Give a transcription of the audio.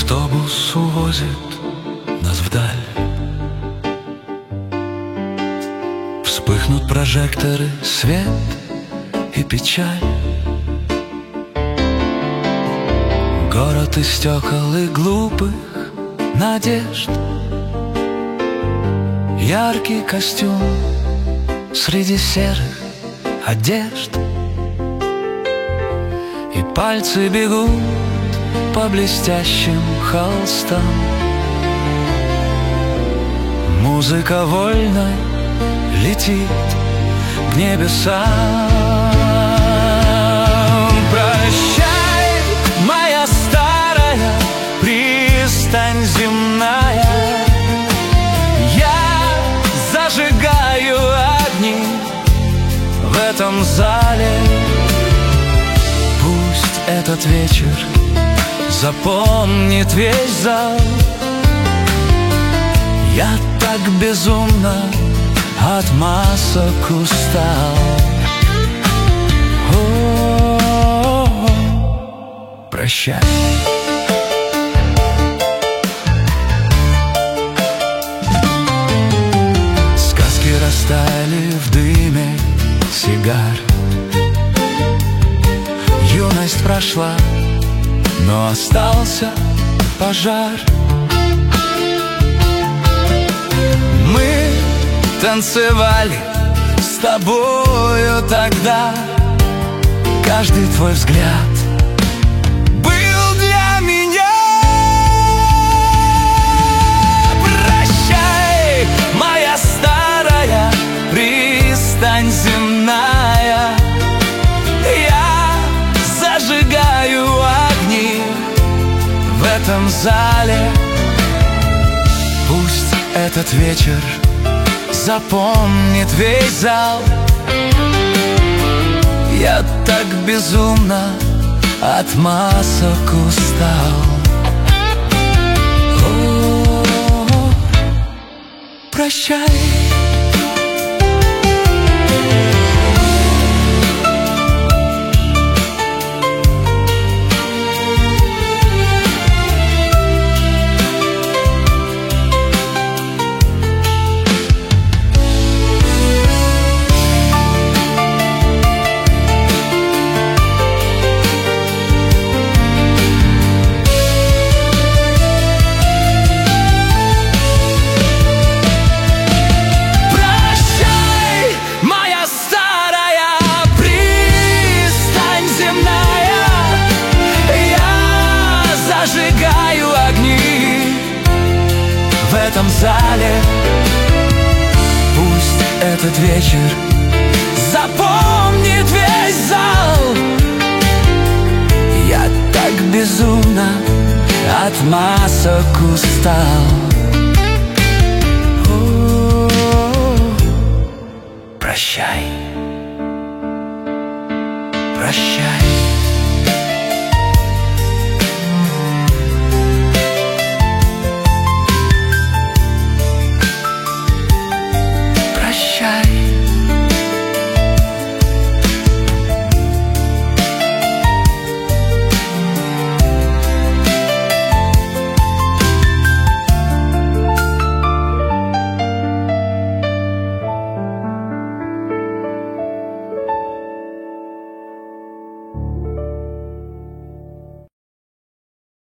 Автобус увозит нас вдаль. Вспыхнут прожекторы, свет и печаль. Город из стекол и глупых надежд. Яркий костюм среди серых одежд. И пальцы бегут по блестящим холстам. Музыка вольно летит к небесам. Прощай, моя старая пристань земная. Я зажигаю огни в этом зале. Пусть этот вечер запомнит весь зал. Я так безумно от масок устал. О-о-о, прощай. Сказки растаяли в дыме сигар. Юность прошла, но остался пожар. Мы танцевали с тобою тогда. Каждый твой взгляд был для меня. Прощай, моя старая пристань земная. Я зажигаю огни в этом зале. Пусть этот вечер запомнит весь зал. Я так безумно от масок устал. О-о-о, прощай. Зажигаю огни в этом зале. Пусть этот вечер запомнит весь зал. Я так безумно от масок устал. О-о-о, прощай, прощай.